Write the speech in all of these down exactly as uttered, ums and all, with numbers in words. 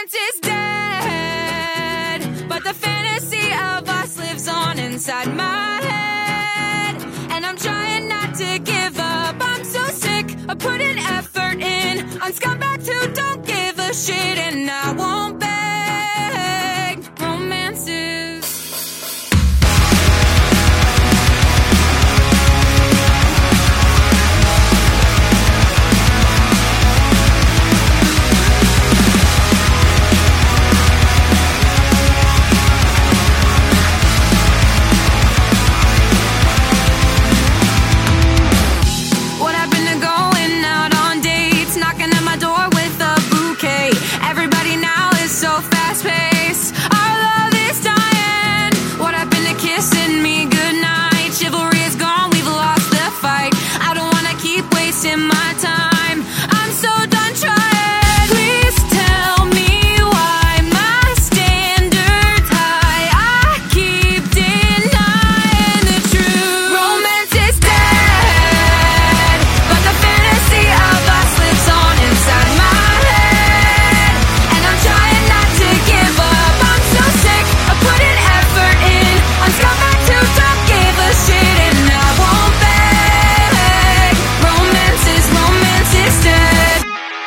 Romance is dead, but the fantasy of us lives on inside my head. And I'm trying not to give up. I'm so sick of putting effort in on scumbags who don't give a shit, and I won't beg. Romance is what happened to going out on dates, knocking at my door with a bouquet. Everybody now is so fast-paced. Our love is dying. What happened to kissing me goodnight? Chivalry is gone, we've lost the fight. I don't wanna keep wasting my time. I'm so done trying. Please tell me why my standards high. I keep denying the truth. Romance is dead, but the fantasy of us lives on inside my head. And I'm trying not to give up. I'm so sick of putting effort in on scumbags who don't give a shit, and I won't beg. Romance is, romance is dead.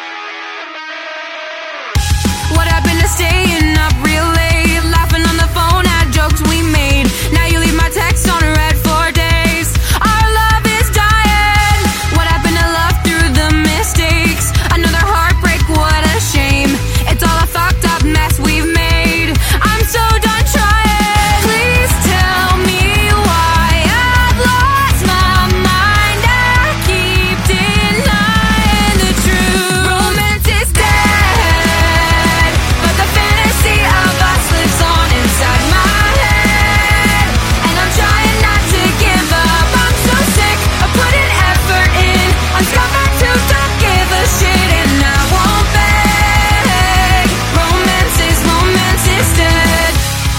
What happened to staying up real late, laughing on the phone at jokes we made? Now you leave my text on red for days. Our love is dying. What happened to love through the mistakes? Another heartbreak, what a shame. It's all a fucked up mess we've made. I'm so done trying. Please tell me why I've lost my mind. I keep denying the truth. Romance is dead, but the fantasy of us lives on inside my head. And I'm trying not to give up. I'm so sick of putting effort in on scumbags who don't give a shit, and I won't beg. Romance is, romance is dead.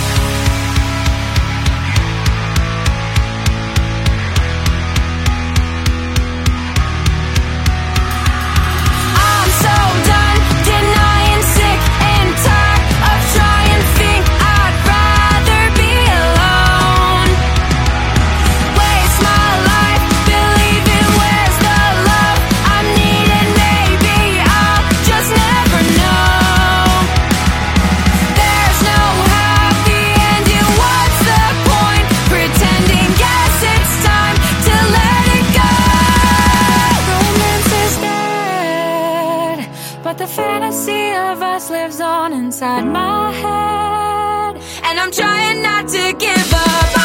I'm so done denying, sick and tired of trying, think I'd rather be alone. Waste my life believing where's the love I'm needing. Maybe I'll just never know. There's no happy ending, what's the point pretending? Guess it's time to let it go. Romance is dead, but the fantasy of us lives on inside my head. And I'm trying not to give up.